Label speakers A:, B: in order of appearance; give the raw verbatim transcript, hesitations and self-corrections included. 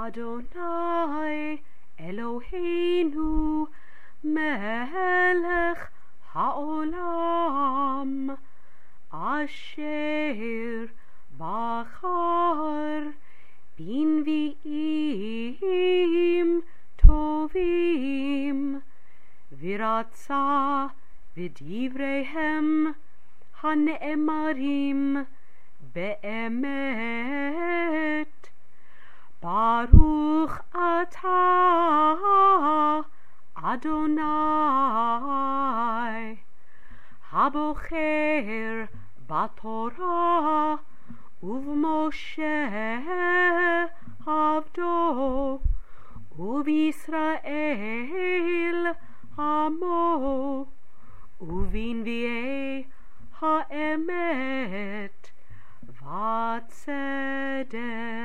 A: Adonai Eloheinu melech haolam asher bachar b'nvi'im tovim v'ratza v'divreihem hane'emarim be'emet. Baruch atah Adonai habocher batorah uv'Moshe avdo uv'Yisrael amo uv'invi'ei ha'emet v'tzedek.